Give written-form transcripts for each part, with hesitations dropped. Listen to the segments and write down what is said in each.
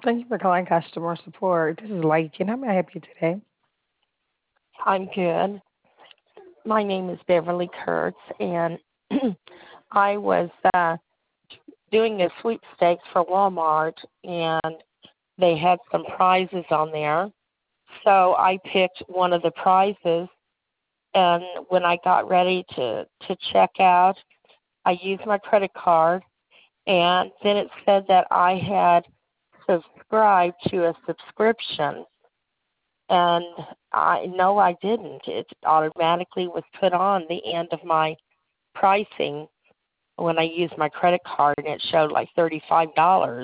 Thank you for calling customer support. This is Layton. How may I help you today? I'm good. My name is Beverly Kurtz, and I was doing a sweepstakes for Walmart, and they had some prizes on there. So I picked one of the prizes, and when I got ready to check out, I used my credit card, and then it said that I had subscribed to a subscription. And I no, I didn't. It automatically was put on the end of my pricing when I used my credit card, and it showed like $35.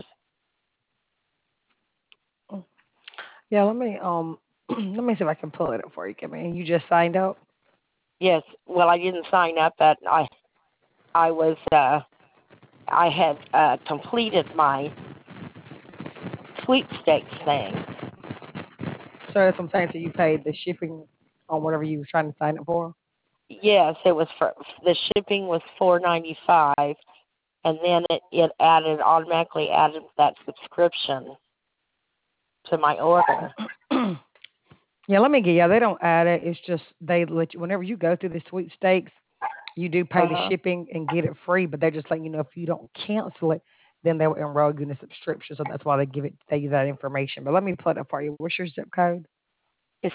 Mm. Yeah, let me see if I can pull it up for you, Kimmy. You just signed up? Yes, well, I didn't sign up, but I was I had completed my sweepstakes thing. So that's what I'm saying. So you paid the shipping on whatever you were trying to sign up for? Yes, it was for the shipping was $4.95, and then it added automatically added that subscription to my order. Yeah, let me get yeah, they don't add it. It's just they let you whenever you go through the sweepstakes, you do pay Uh the huh. shipping and get it free, but they just let you know if you don't cancel it, then they'll enroll you in a subscription. So that's why they give that information. But let me pull it up for you. What's your zip code? It's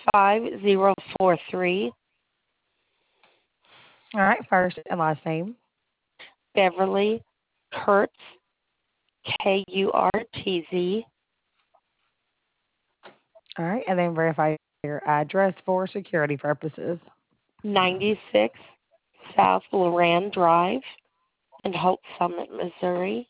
65043. All right, first and last name. Beverly Kurtz, Kurtz, All right, and then verify your address for security purposes. 96 South Loran Drive in Hope Summit, Missouri.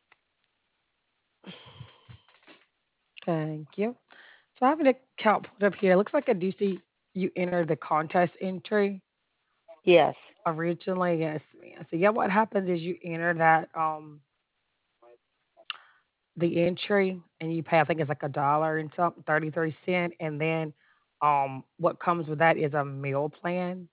Thank you. So I have an account pulled up here. Looks like I do see you entered the contest entry Yes. originally. Yes, ma'am. So yeah, what happens is you enter that the entry and you pay I think it's like a dollar and something, 33 cents, and then what comes with that is a meal plan.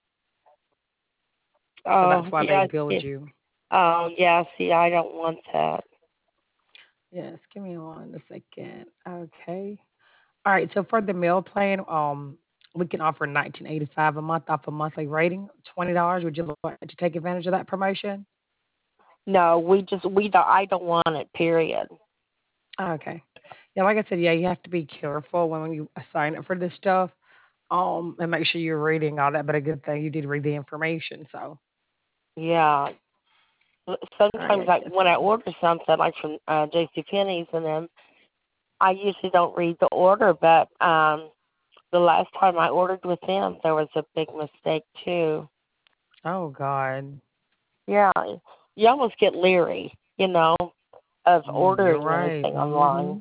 So Oh, that's why they yeah. billed you. Oh, yeah. See, I don't want that. Yes, give me one second. Okay. All right, so for the meal plan, we can offer 19.85 a month off a monthly rating, $20. Would you like to take advantage of that promotion? No, we don't. I don't want it. Period. Okay. Yeah, like I said, yeah, you have to be careful when you sign up for this stuff, and make sure you're reading all that. But a good thing you did read the information. So, Yeah. all right, Sometimes, yeah, when I order something like from J.C. Penney's and them, I usually don't read the order. But the last time I ordered with them, there was a big mistake too. oh God, Yeah, you almost get leery, of you're ordering right. anything online.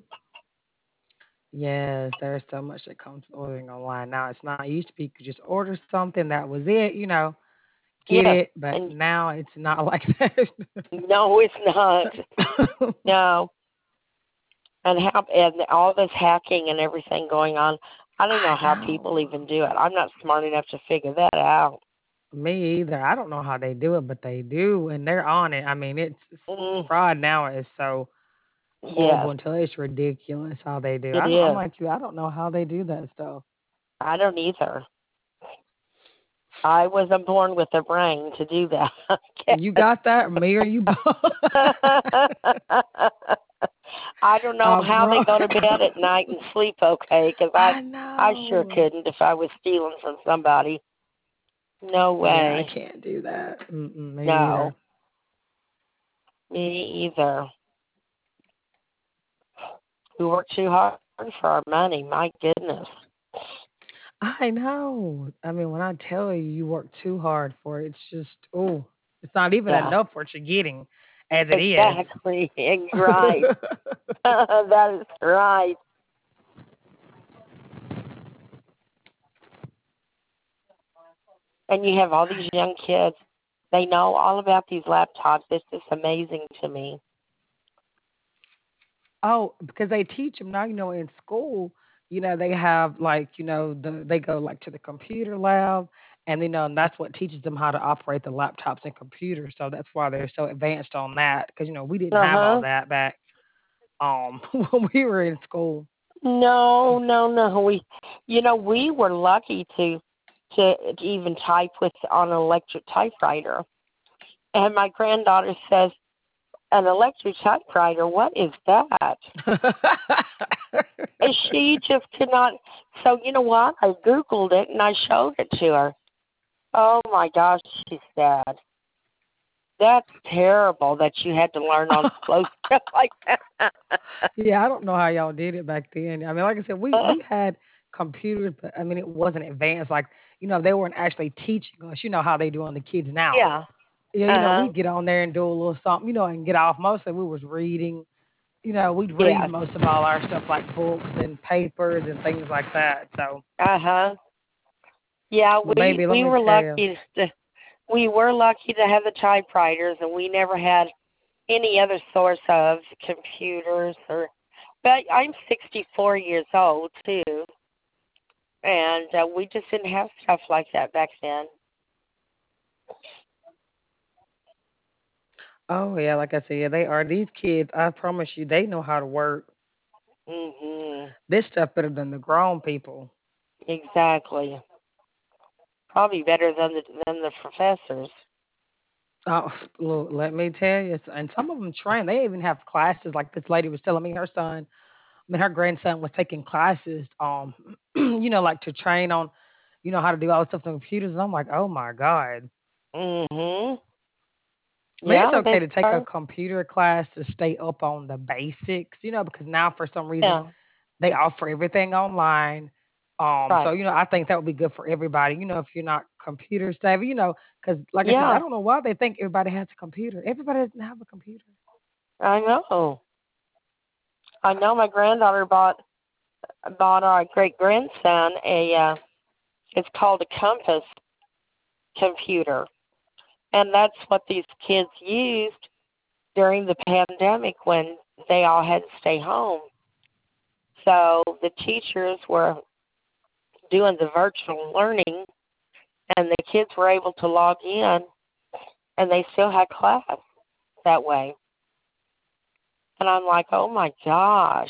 Yes, there's so much that comes with ordering online now. It's not it used to be you could just order something that was it, get Yes, it, but and now it's not like that. no, it's not. No, and all this hacking and everything going on. I don't know I how people know. even do it. I'm not smart enough to figure that out. Me either. I don't know how they do it, but they do, and they're on it. I mean, it's Mm, fraud now is so yes, horrible until it's ridiculous how they do. it I'm is. like you. I don't know how they do that stuff. I don't either. I wasn't born with a brain to do that. I You guess. got that? Me or you both? I don't know I how they bro. go to bed at night and sleep okay, because I I sure know. couldn't if I was stealing from somebody. No Yeah, I way. can't do that. Me either. No, me either. We work too hard for our money. My goodness. I know. I mean, when I tell you you work too hard for it, it's just it's not even Yeah, enough for what you're getting as it is. exactly. Right. That is right. And you have all these young kids. They know all about these laptops. It's just amazing to me. Oh, because they teach them now. In school, they have like, they go like to the computer lab, and and that's what teaches them how to operate the laptops and computers. So that's why they're so advanced on that. Because we didn't Uh have all huh. that back. when we were in school. No, no, no. We were lucky to even type with on an electric typewriter. And my granddaughter says, "An electric typewriter? What is that?" And she just could not. So you know what? I googled it and I showed it to her. Oh my gosh, she said, "That's terrible that you had to learn on slow stuff like that." Yeah, I don't know how y'all did it back then. I mean, like I said, we had computers, but I mean, it wasn't advanced. Like, they weren't actually teaching us. You know how they do on the kids now. Yeah. Yeah, we Uh-huh. get on there and do a little something, and get off. Mostly we was reading. We'd read Yes. most of all our stuff like books and papers and things like that. So, Uh-huh. Yeah, but we baby, let we me were tell you. lucky to we were lucky to have the typewriters, and we never had any other source of computers or. But I'm 64 years old too, and we just didn't have stuff like that back then. Oh yeah, like I said, yeah, they are these kids. I promise you, they know how to work Mhm. this stuff better than the grown people. Exactly. Probably better than the professors. Oh, look, let me tell you, and some of them train. They even have classes. Like this lady was telling me, her grandson was taking classes. Like to train on, how to do all the stuff on computers. And I'm like, oh my god. Mhm. I mean, it's Yeah, okay they to take a are. computer class to stay up on the basics, because now for some reason Yeah. they offer everything online. So Right. I think that would be good for everybody. If you're not computer savvy, because like I said, I Yeah, don't know why they think everybody has a computer. Everybody doesn't have a computer. I know. I know. My granddaughter bought our great grandson a. It's called a Compass computer, and that's what these kids used during the pandemic when they all had to stay home. So the teachers were doing the virtual learning, and the kids were able to log in, and they still had class that way. And I'm like, oh my gosh,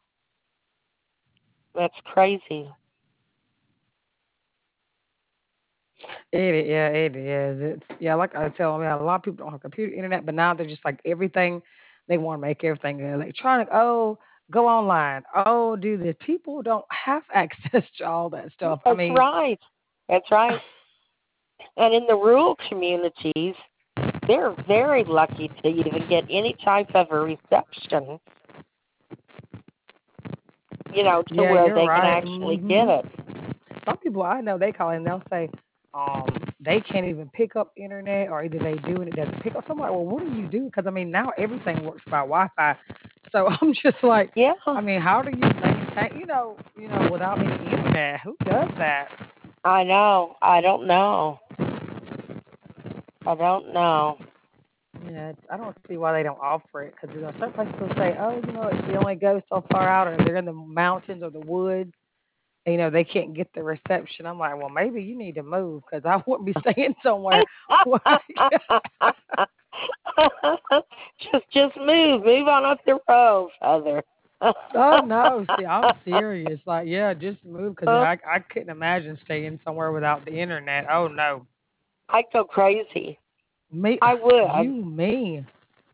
that's crazy. Yeah, it is. Yeah, like I tell me, a lot of people don't have computer internet, but now they're just like everything. They want to make everything electronic. Oh, go online. Oh, do this. People don't have access to all that stuff. I That's mean, right. That's right. And in the rural communities, they're very lucky to even get any type of a reception, to yeah, where you're they can right. actually get it. Some people I know they call and they'll say, um, they can't even pick up internet, or either they do and it doesn't pick up. So I'm like, well, what do you do? Because I mean, now everything works by Wi-Fi. So I'm just like, Yeah, I mean, how do you maintain, without any internet? Who does that? I know. I don't know. I don't know. Yeah, I don't see why they don't offer it. Because certain places will say, oh, it only goes so far out, or they're in the mountains or the woods. They can't get the reception. I'm like, well, maybe you need to move because I wouldn't be staying somewhere. just move on up the road, Father. Oh no, see, I'm serious. Like, yeah, just move because I couldn't imagine staying somewhere without the internet. Oh no, I'd go crazy. me, I you, would. me.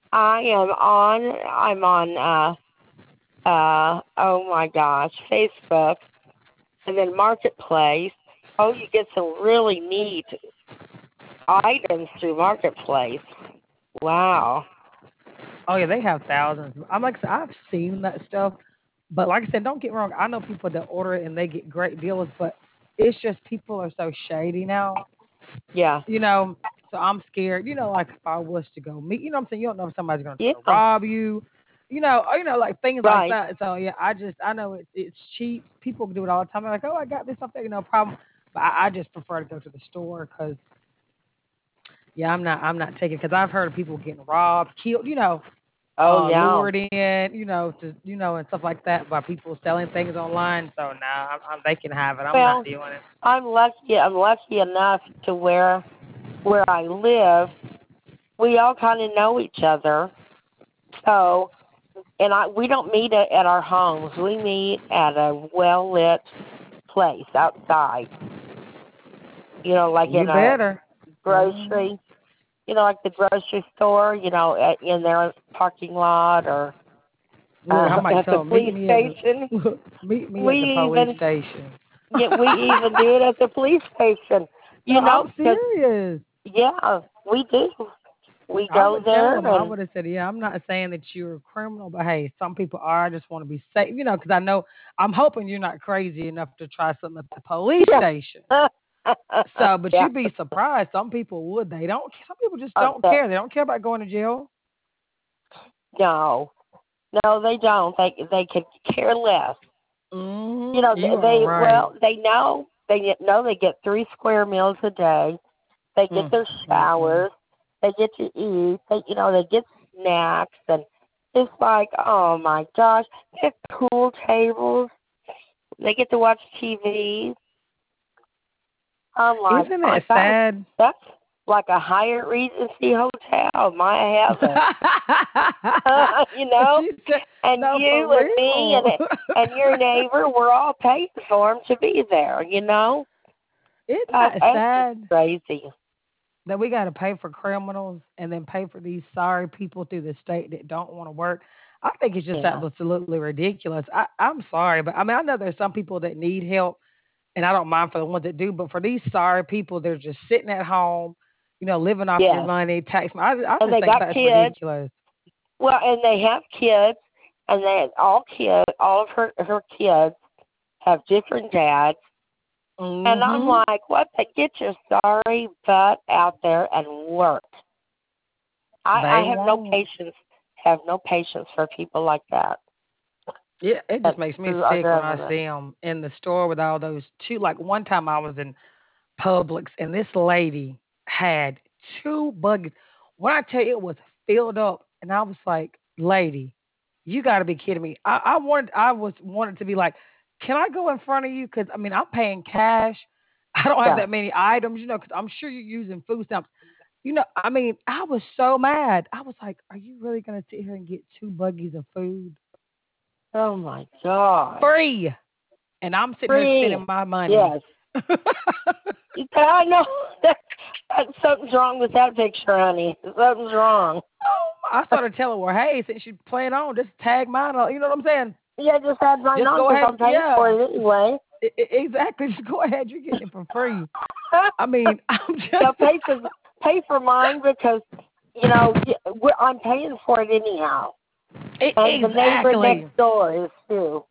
I'm on oh my gosh, Facebook, and then Marketplace. Oh, you get some really neat items through Marketplace. Wow. Oh yeah, they have thousands. I'm like, I said, I've seen that stuff, but like I said, don't get me wrong. I know people that order it and they get great deals, but it's just people are so shady now. Yeah. you know. So I'm scared, like if I was to go meet, you know what I'm saying? You don't know if somebody's gonna try to Yeah. rob you, or, like things like Right. that. So yeah, I know it's cheap. People do it all the time. They're like, oh, I got this off there, no problem. But I just prefer to go to the store because yeah, I'm not taking because I've heard of people getting robbed, killed, Oh yeah. lured in, to and stuff like that by people selling things online. So now they can have it. I'm not Well, doing it. I'm lucky. I'm lucky enough to where I live, we all kind of know each other. So we don't meet at our homes. We meet at a well lit place outside. Like You in a better. Hmm. grocery. Like the grocery store. In their parking lot or Look, I might at the tell them, meet police me at the station. meet me at the We police even station. we even do it at the police station. No, I'm Because serious. yeah, we do. We I go would tell there them. I and would have said, yeah, I'm not saying that you're a criminal, but hey, some people are. I just want to be safe, because I know I'm hoping you're not crazy enough to try something at the police yeah, station. So, but yeah. you'd be surprised. Some people would. They don't. Some people just don't Okay. care. They don't care about going to jail. No, no, they don't. They could care less. You are They right. well, they get 3 square meals a day. They get Mm, their mm, mm. showers. They get to eat. They get snacks, and it's like, oh my gosh, they have pool tables. They get to watch TV. I'm like, Isn't my that gosh, sad? that's like a Hyatt Regency hotel. My heaven. you know, She said, and "No, for you and me real." and your neighbor, we're all paying for them to be there. Isn't that That's just sad crazy. that we got to pay for criminals and then pay for these sorry people through the state that don't want to work? I think it's just Yeah, absolutely ridiculous. I'm sorry, but I mean, I know there's some people that need help, and I don't mind for the ones that do, but for these sorry people, they're just sitting at home, living off your yes, money, tax. I and just they think got that's kids. ridiculous. Well, and they have kids, and all of her kids have different dads. And I'm Hmm. like, what? Get your sorry butt out there and work. I They have no won't. patience. Have no patience for people like that. Yeah, it That just makes me screw our sick when I government. see them in the store with all those two. Like one time I was in Publix and this lady had two buggies. When I tell you it was filled up, and I was like, "Lady, you got to be kidding me!" I wanted to be like, "Can I go in front of you?" Because I mean, I'm paying cash. I don't have Yeah. that many items, because I'm sure you're using food stamps. I mean, I was so mad. I was like, "Are you really gonna sit here and get two buggies of food Oh my gosh. free?" And I'm sitting here Free. spending my money. Yes. I know something's wrong with that picture, honey. Something's wrong. I started telling her, hey, since you plan on, just tag mine. You know what I'm saying? Yeah, just add mine Just on go because ahead. I'm paying Yeah, for it anyway. exactly. Just go ahead. You're getting it for free. I mean, I'm Yeah, just pay for mine because I'm paying for it anyhow, and the neighbor next exactly. door is too.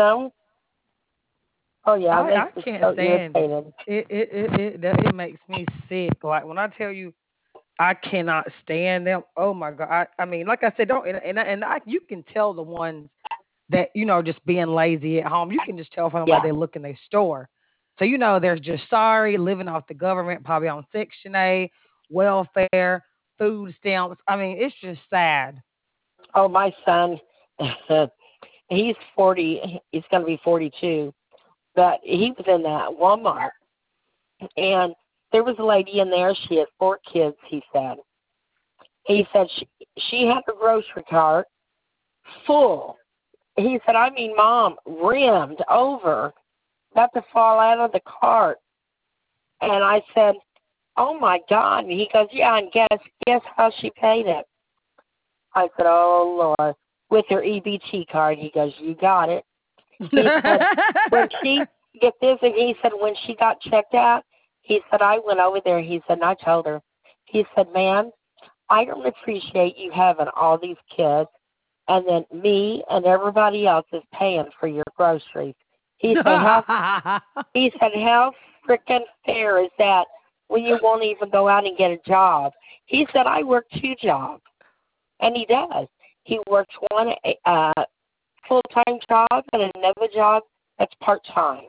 Oh yeah, it makes I me can't so stand it. irritated. It makes me sick. Like when I tell you, I cannot stand them. Oh my god. I mean, like I said, don't you can tell the ones that just being lazy at home. You can just tell from the way Yeah. they look in their store. So they're just sorry, living off the government, probably on Section A, welfare, food stamps. I mean, it's just sad. Oh, my son, he's 40. He's going to be 42, but he was in that Walmart, and there was a lady in there. She had 4 kids. He said she had a grocery cart full. He said, I mean, Mom, rimmed over, about to fall out of the cart. And I said, oh my God. And he goes, yeah, and guess how she paid it. I said, oh Lord, with her EBT card. He goes, you got it. He said, when she get this, and he said when she got checked out, he said I went over there. He said, and I told her. He said, ma'am, I don't appreciate you having all these kids, and then me and everybody else is paying for your groceries. He said, how freaking fair is that when you won't even go out and get a job? He said, I work 2 jobs, and he does. He works one full-time job and another job that's part-time.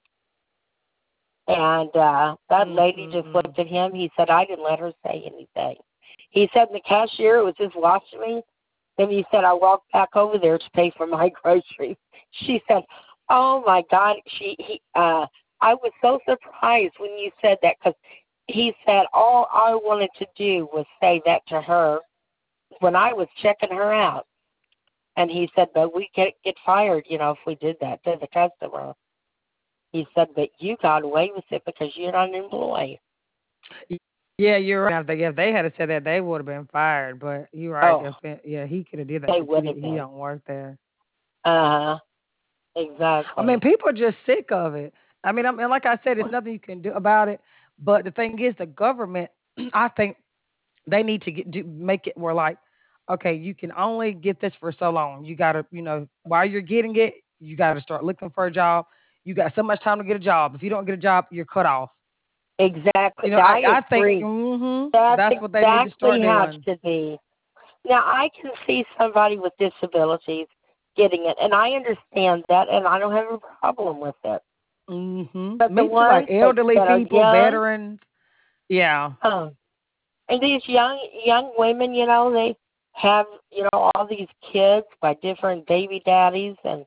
And that lady just Mm-mm-mm. looked at him. He said, I didn't let her say anything. He said, the cashier was just watching me. Then he said, I walked back over there to pay for my groceries. She said, oh, my God. I was so surprised when you said that because he said, all I wanted to do was say that to her when I was checking her out. And he said, but we get fired, if we did that to the customer. He said, but you got away with it because you're not an employee. Yeah, you're right. If they had said that, they would have been fired. But you're right. Oh, Yeah, he could have did that they because would have he been. don't work there. Uh huh. I mean, Exactly. people are just sick of it. And like I said, there's nothing you can do about it. But the thing is, the government, I think they need to make it where like, okay, you can only get this for so long. You gotta, while you're getting it, you gotta start looking for a job. You got so much time to get a job. If you don't get a job, you're cut off. Exactly. I I think agree. That's that's what they need to exactly start how it doing. should be. Now, I can see somebody with disabilities getting it, and I understand that, and I don't have a problem with it. But the Me too. Like ones elderly that are people, young, veterans. Yeah. um, and these young women, they have all these kids by different baby daddies, and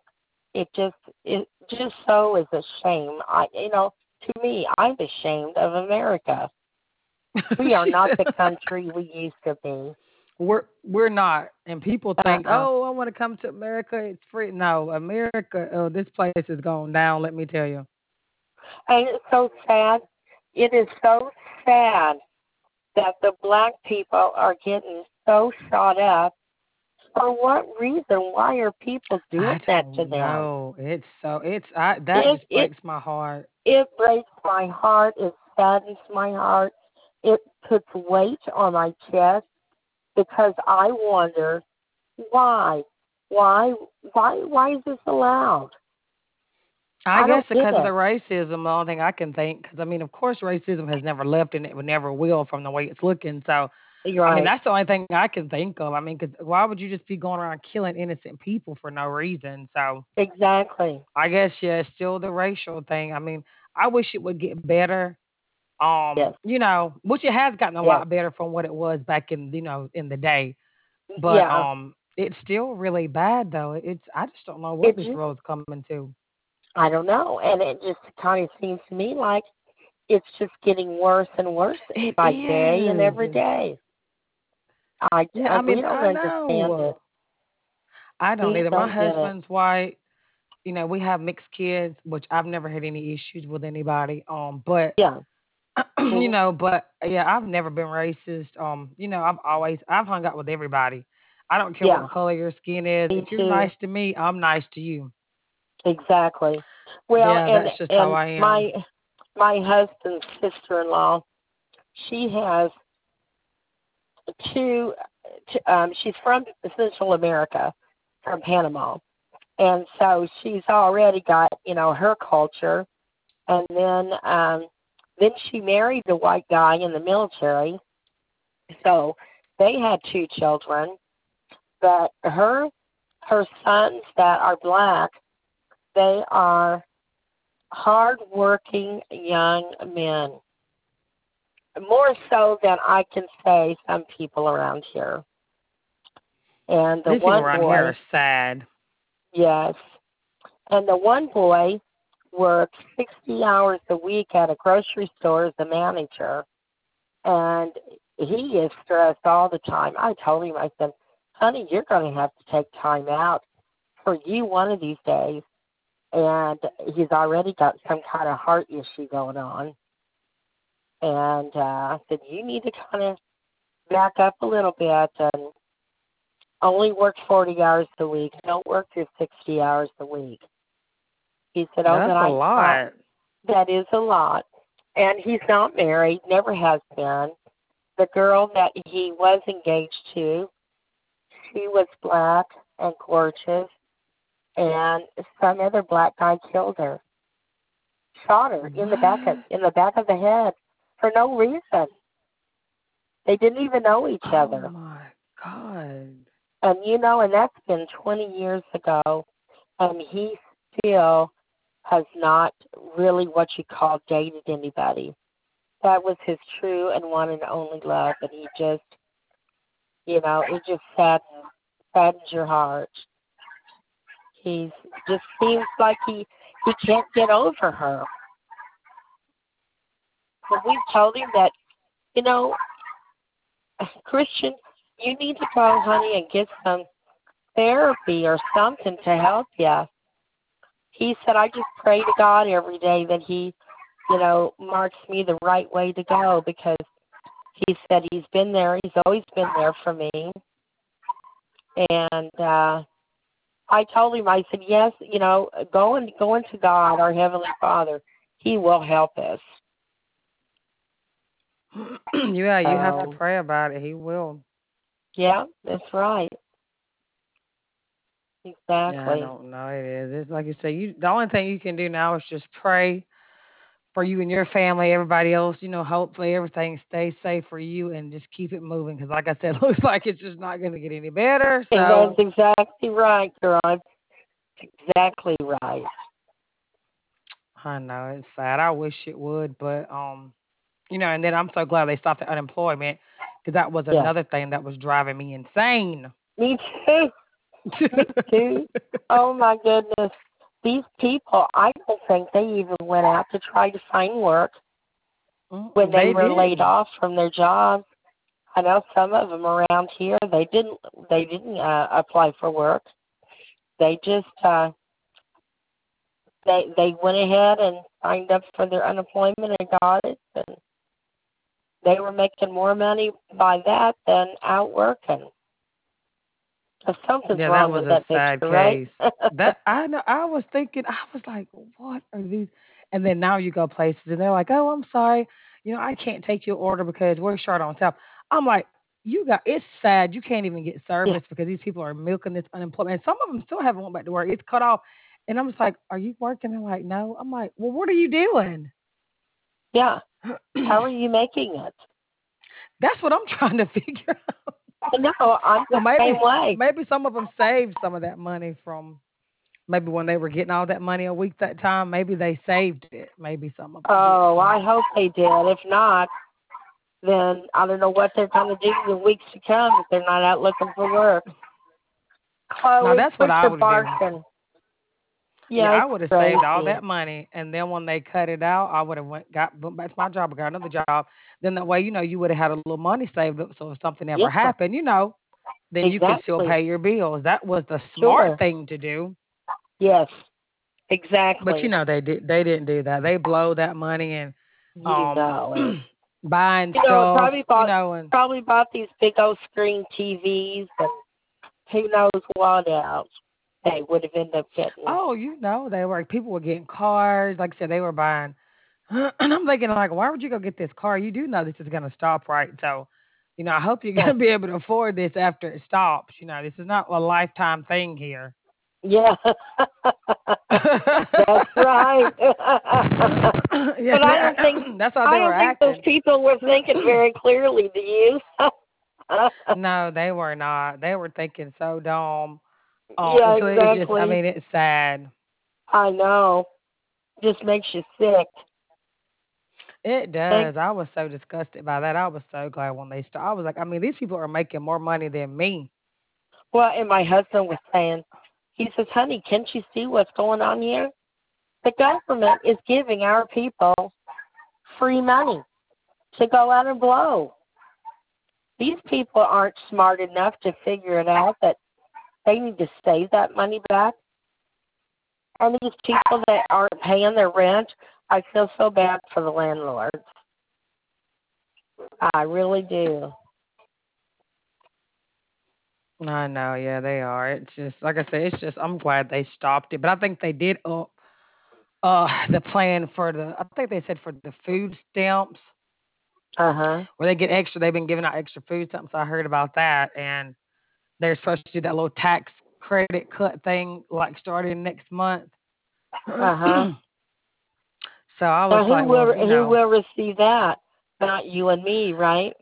it just so is a shame. To me, I'm ashamed of America. We are She not said the country we used to be. we're not. And people think, Uh-uh. oh, I want to come to America. It's free. No, America. Oh, this place is going down. Let me tell you. And it's so sad. It is so sad that the black people are getting so shot up. For what reason? Why are people doing I that to don't them? know. It's that It just it breaks my heart. it breaks my heart. It saddens my heart. It puts weight on my chest because I wonder why, why, why is this allowed? I I guess don't get because of the it. racism, the only thing I can think, because of course, racism has never left and it would never will from the way it's looking. So, You're right. that's the only thing I can think of. Because why would you just be going around killing innocent people for no reason? So, Exactly. I guess yeah, it's still the racial thing. I wish it would get better. Yes. Which it has gotten a Yes. lot better from what it was back in the day. But Yeah. it's still really bad though. I just don't know what It this just world's coming to. I don't know. And it just kind of seems to me like it's just getting worse and worse It by day and every is. day. Yeah, We don't I understand know. it. I don't We either. My don't get it. husband's white. We have mixed kids, which I've never had any issues with anybody. But Yeah. Hmm. but yeah, I've never been racist. I've hung out with everybody. I don't care what Yeah. color your skin is. Me If you're too. nice to me, I'm nice to you. Exactly. Well, Yeah, and that's just how and I am. my husband's sister-in-law, she has two. She's from Central America, from Panama, and so she's already got her culture. And then she married a white guy in the military, so they had two children. But her sons that are black, they are hardworking young men, more so than I can say some people around here. And the These people one around here are boy, sad. yes, and the one boy works 60 hours a week at a grocery store as a manager, and he is stressed all the time. I told him, I said, honey, you're going to have to take time out for you one of these days. And he's already got some kind of heart issue going on. And I said, you need to kind of back up a little bit and only work 40 hours a week. Don't work your 60 hours a week. He said, oh, but That's a lot. that is a lot. And he's not married, never has been. The girl that he was engaged to, she was black and gorgeous, and some other black guy killed her, shot her What? in the back of the head for no reason. They didn't even know each Oh other. my God. And that's been 20 years ago, and he still has not really what you call dated anybody. That was his true and one and only love, and he just, it just saddens your heart. He's just seems like he can't get over her. And we've told him that, you know, Christian, you need to go, honey, and get therapy or something to help you. He said, I just pray to God every day that He, marks me the right way to go, because he said he's been there. He's always been there for me. And I told him, I said, yes, going to God, our Heavenly Father, He will help us. Yeah, you have to So, pray about it. He will. yeah, that's right. Yeah, I Exactly. don't know. It is. It's like you say. The only thing you can do now is just pray for you and your family, everybody else. Hopefully everything stays safe for you, and just keep it moving. Because, like I said, looks like it's just not going to get any better. And that's So exactly right, girl. That's exactly right. I know it's sad. I wish it would, but and then I'm so glad they stopped the unemployment, because that was Yes. another thing that was driving me insane. Me too. Me too. Oh my goodness. These people, I don't think they even went out to try to find work when they They were laid didn't. off from their jobs. I know some of them around here. They didn't apply for work. They just they went ahead and signed up for their unemployment and got it, and they were making more money by that than out working. So something's Yeah, that wrong was with a that sad picture, right? case. That I know. I was thinking. I was like, "What are these?" And then now you go places, and they're like, "Oh, I'm sorry. I can't take your order because we're short on staff." I'm like, "You got it's sad. You can't even get Yeah, service because these people are milking this unemployment. And some of them still haven't went back to work. It's cut off." And I'm just like, "Are you working?" They're like, "No." I'm like, "Well, what are you doing?" yeah. How are you making it? That's what I'm trying to figure out. I know. I'm Well, the same maybe way. maybe some of them saved some of that money from. Maybe when they were getting all that money a week that time, maybe they saved it. Maybe some of them did. Oh, I hope they did. If not, then I don't know what they're going to do in the weeks to come if they're not out looking for work. Now Chloe, that's what quit I your would do. barking. Yeah, Yeah, I it's would have saved all crazy. that money, and then when they cut it out, I would have went back to my job, or got another job. Then that way, you would have had a little money saved up. So if something ever Yeah, happened, then you could still exactly. pay your bills. That was the smart Sure. thing to do. Yes, But exactly. they didn't do that. They blow that money and You um know it. buying Probably stuff, and bought these big old screen TVs, and who knows what else they would have ended up getting. oh, people were getting cars. Like I said, they were buying. And I'm thinking, like, why would you go get this car? You do know this is going to stop, right? So, I hope you're going Yeah, to be able to afford this after it stops. This is not a lifetime thing here. yeah. That's right. Yeah, But that's how I they were don't think those acting. people were thinking very clearly. Do you? No, they were not. They were thinking so dumb. Yeah, So it just, I exactly. mean, it's sad. I know. Just makes you sick. It Thank, does. I was so disgusted by that. I was so glad when they started. I was like, I mean, these people are making more money than me. well, and my husband was saying, he says, honey, can't you see what's going on here? The government is giving our people free money to go out and blow. These people aren't smart enough to figure it out that they need to save that money back. And these people that aren't paying their rent, I feel so bad for the landlords. I really do. I know, yeah, they are. It's just like I said, it's just I'm glad they stopped it. But I think they did up the plan for I think they said for the food stamps Uh-huh. where they get extra, they've been giving out extra food stamps. I heard about that, and they're supposed to do that little tax credit cut thing like starting next month. Uh-huh. So I Now was like, well, who will receive that? Not you and me, right?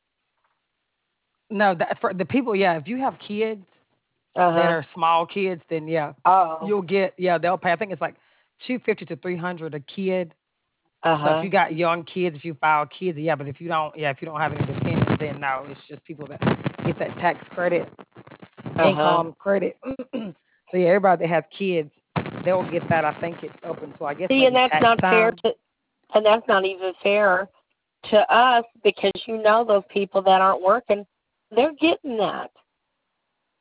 no, that for the people, yeah, if you have kids that Uh-huh. are small kids, then yeah, Oh. you'll get they'll pay. I think it's like 250 to 300 a kid. So if Uh-huh. you got young kids, if you file kids, yeah. But if you don't have any dependents, then no, it's just people that get that tax credit, Uh-huh. income credit. So yeah, everybody that has kids, they'll get that. I think it's up until I guess See, and maybe that's tax not fair time. and that's not even fair to us because those people that aren't working, they're getting that.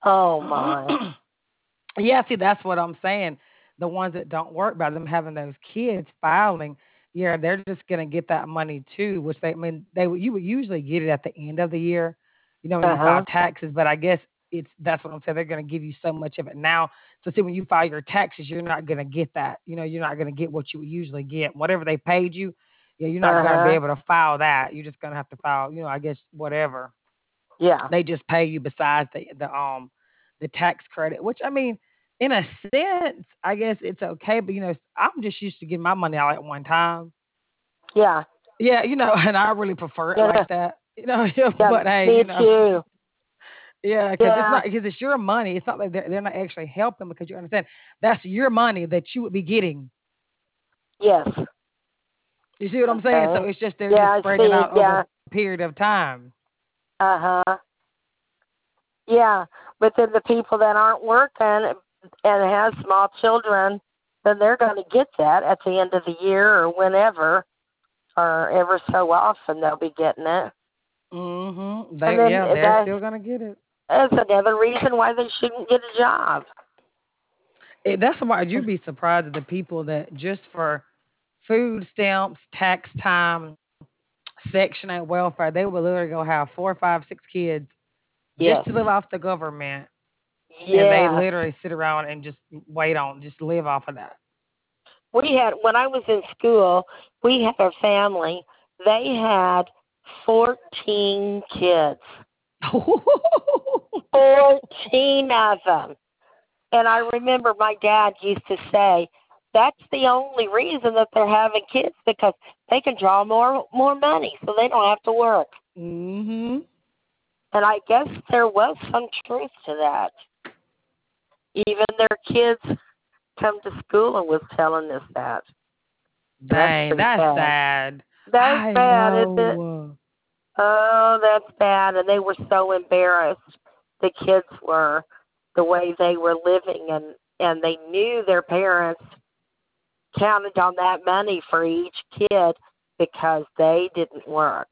Oh my. Yeah, see, that's what I'm saying. The ones that don't work by them having those kids filing, yeah, they're just gonna get that money too. Which they, I mean, you would usually get it at the end of the year, when Uh you file huh. taxes. But I guess that's what I'm saying. They're gonna give you so much of it now. So see, when you file your taxes, you're not gonna get that. You're not gonna get what you would usually get. Whatever they paid you, yeah, you're not Uh gonna be huh. able to file that. You're just gonna have to file, I guess whatever Yeah. they just pay you besides the tax credit, which I mean, in a sense, I guess it's okay, but I'm just used to getting my money out at one time. Yeah. Yeah, and I really prefer it like Yeah. that. Yeah. But hey, Me too. yeah, because Yeah. it's your money. It's not like they're not actually helping because you understand that's your money that you would be getting. Yes. You see what I'm saying? So Okay. it's just they're Yeah, just I spreading it see. out over a Yeah. period of time. Uh huh. Yeah. But then the people that aren't working and have small children, then they're going to get that at the end of the year or whenever, or ever so often they'll be getting it. And then They're still gonna get it. that's another reason why they shouldn't get a job. That's why you'd be surprised at the people that just for food stamps, tax time, Section 8 welfare, they will literally go have four, five, six kids just Yes. to live off the government. And they Yes. literally sit around and just just live off of that. We had, when I was in school, we had a family. They had 14 kids. 14 of them. And I remember my dad used to say, that's the only reason that they're having kids, because they can draw more money so they don't have to work. hmm And I guess there was some truth to that. Even their kids come to school and was telling us that. That's Dang, pretty that's sad. sad. That's I bad, isn't it? know. Oh, that's bad. And they were so embarrassed. The kids were, the way they were living, and they knew their parents counted on that money for each kid because they didn't work.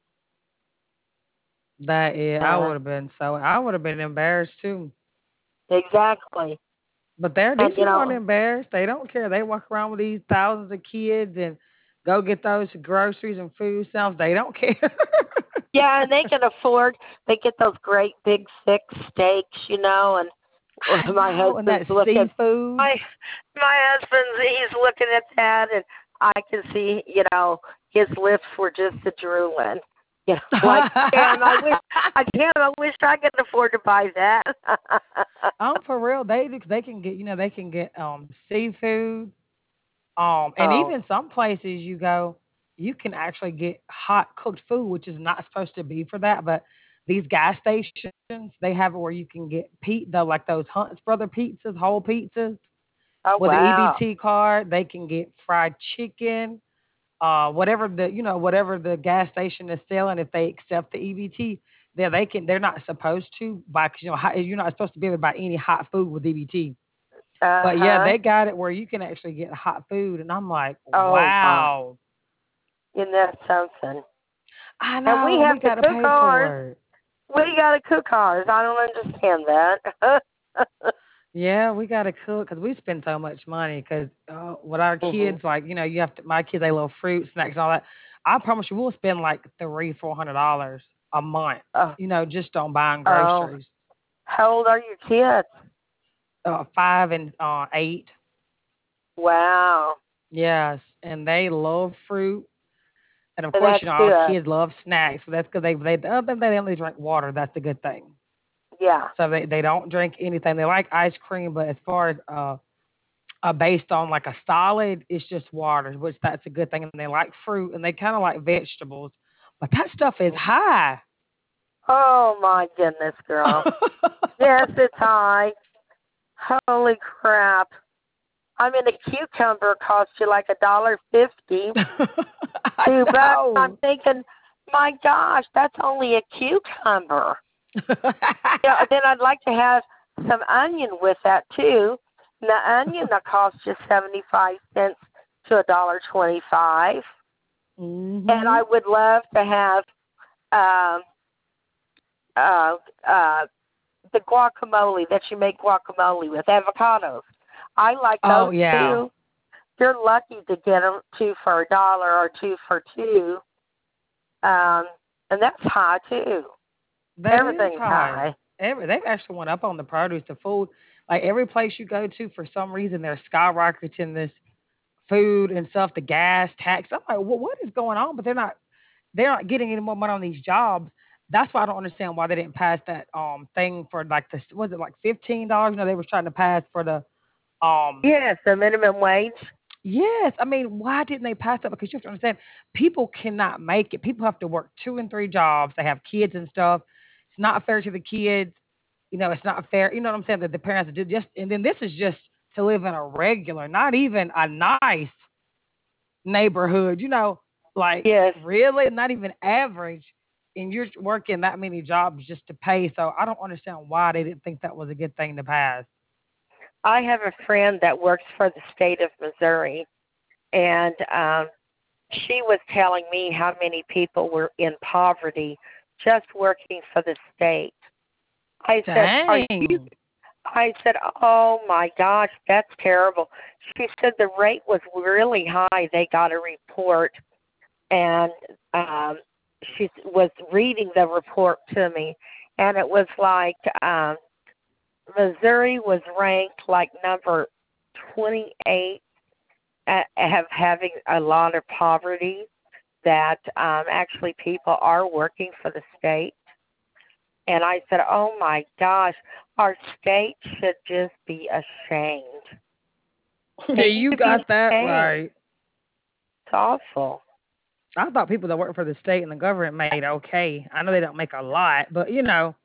That is, Uh, I would have been embarrassed too. exactly. But And these people aren't embarrassed. They don't care. They walk around with these thousands of kids and go get those groceries and food stamps. They don't care. yeah, and they can afford. They get those great big thick steaks, and I my know. And husband's that looking. seafood. My my husband's he's looking at that, and I can see, his lips were just a drooling. Like, man, I wish I could afford to buy that. I'm for real. They do. 'Cause they can get. They can get seafood. And Oh, even some places you go, you can actually get hot cooked food, which is not supposed to be for that. But these gas stations, they have it where you can get like those Hunt's Brother pizzas, whole pizzas oh with the wow. EBT card. They can get fried chicken, whatever whatever the gas station is selling. If they accept the EBT, they can. They're not supposed to buy because you're not supposed to be able to buy any hot food with EBT. Uh But yeah, huh. they got it where you can actually get hot food, and I'm like, Oh my. wow. Isn't that something? I And we know, and we have to gotta cook pay ours. for it. We got to cook ours. I don't understand that. Yeah, we gotta cook because we spend so much money. Because with our Mhm. kids, like you have to. My kids, they love fruit, snacks, and all that. I promise you, we'll spend like $300-400 a month. Oh, Just on buying oh. groceries. How old are your kids? 5 and 8. Wow. Yes, and they love fruit. And of And course, that's our good. kids love snacks. So that's because they the other thing they only drink water. That's the good thing. Yeah. So they don't drink anything. They like ice cream, but as far as based on like a solid, it's just water, which that's a good thing. And they like fruit and they kind of like vegetables, but that stuff is high. Oh my goodness, girl. Yes, it's high. Holy crap. I mean, a cucumber costs you like $1.50, I $2. I'm know. thinking, my gosh, that's only a cucumber. Yeah, then I'd like to have some onion with that too. And the onion that costs you 75 cents to $1.25. And hmm I would love to have um, uh, uh, the guacamole that you make guacamole with avocados. I like those Oh yeah, too. You're lucky to get them two for $1 or two for two, um, and that's high too. that is Everything's high. high. They've actually went up on the produce, the food. Like every place you go to, for some reason, they're skyrocketing this food and stuff, the gas tax. I'm like, well, what is going on? But they're not getting any more money on these jobs. That's why I don't understand why they didn't pass that thing for like this. Was it like $15? You know, they were trying to pass for the um Yes, the minimum wage. yes. I mean, why didn't they pass that? Because you have to understand, people cannot make it. People have to work two and three jobs. They have kids and stuff. It's not fair to the kids. You know, it's not fair. You know what I'm saying? That the parents do just, and then this is just to live in a regular, not even a nice neighborhood. You know, like Yes, really, not even average. And you're working that many jobs just to pay. So I don't understand why they didn't think that was a good thing to pass. I have a friend that works for the state of Missouri, and she was telling me how many people were in poverty just working for the state. I said, "Are you?" Dang. I said, "Oh my gosh, that's terrible." She said the rate was really high. They got a report, and um, she was reading the report to me, and it was like Missouri was ranked like number 28 have having a lot of poverty. That actually people are working for the state. And I said, "Oh my gosh, our state should just be ashamed. Yeah, They need you to be got that ashamed. right. It's awful." I thought people that work for the state and the government made okay. I know they don't make a lot, but you know,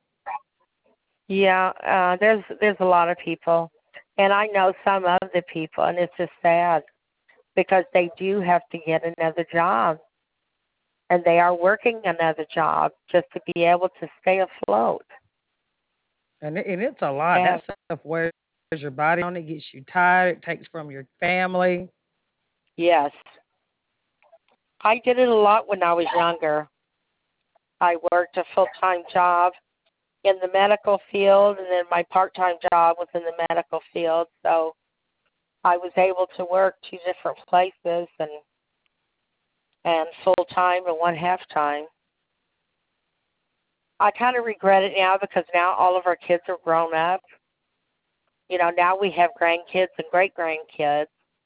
Yeah, there's a lot of people, and I know some of the people, and it's just sad because they do have to get another job, and they are working another job just to be able to stay afloat. and it's a lot. And That stuff wears your body on. It gets you tired. It takes from your family. yes, I did it a lot when I was younger. I worked a full-time job in the medical field, and then my part-time job was in the medical field. So I was able to work two different places, and full-time and one half-time. I kind of regret it now because now all of our kids are grown up. You know, now we have grandkids and great grandkids.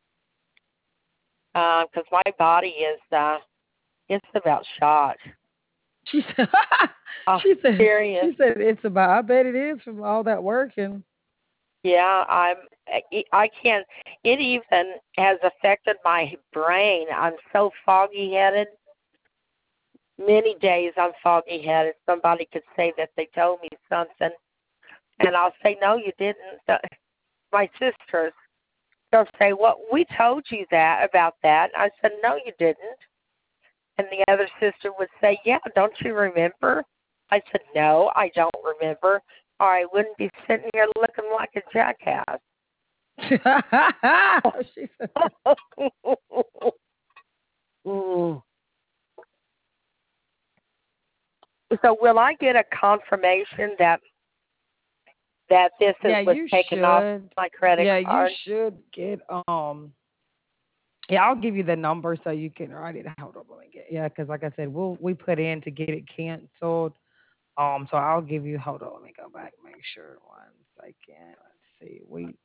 Because my body is, it's about shot. She said, I'm she said, serious. she said it's about. I bet it is from all that working. Yeah, I can't. It even has affected my brain. I'm so foggy headed. Many days I'm foggy headed. Somebody could say that they told me something, and I'll say, "No, you didn't." My sisters, they'll say, "Well, we told you that about that." I said, "No, you didn't." And the other sister would say, "Yeah, don't you remember?" I said, "No, I don't remember, or I wouldn't be sitting here looking like a jackass." She said, Mm. So will I get a confirmation that this is yeah, was you taken off should. my credit Yeah, you card? should get. Yeah, I'll give you the number so you can write it. Hold on, let me get. Yeah, because like I said, we put in to get it canceled. So I'll give you. Hold on, let me go back. Make sure. 1 second. Let's see.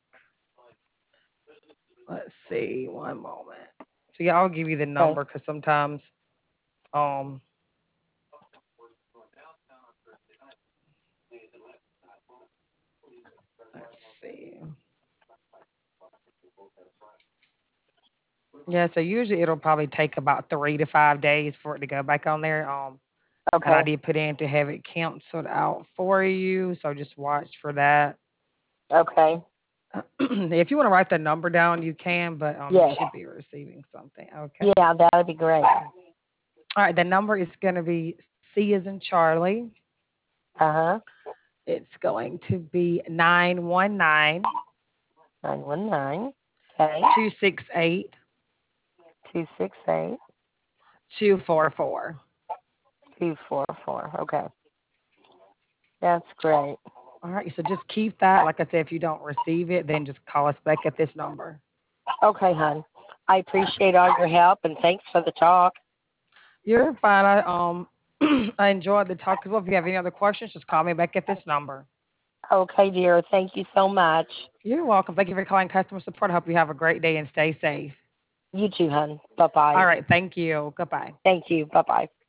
Let's see. One moment. So yeah, I'll give you the Okay. number because sometimes um let's see. Yeah, so usually it'll probably take about 3 to 5 days for it to go back on there. And I Okay. did put in to have it canceled out for you, so just watch for that. Okay. If you want to write the number down, you can, but you Yes. should be receiving something. Okay. Yeah, that would be great. All right, the number is going to be C as in Charlie. Uh-huh. It's going to be 919 919. Okay. 268 268 244. 244. Okay. That's great. All right. So just keep that. Like I said, if you don't receive it, then just call us back at this number. Okay, hon. I appreciate all your help and thanks for the talk. You're fine. I enjoyed the talk as well. If you have any other questions, just call me back at this number. Okay, dear. Thank you so much. You're welcome. Thank you for calling customer support. I hope you have a great day and stay safe. You too, hon. Bye All bye. right. Thank you. Goodbye. Thank you. Bye bye.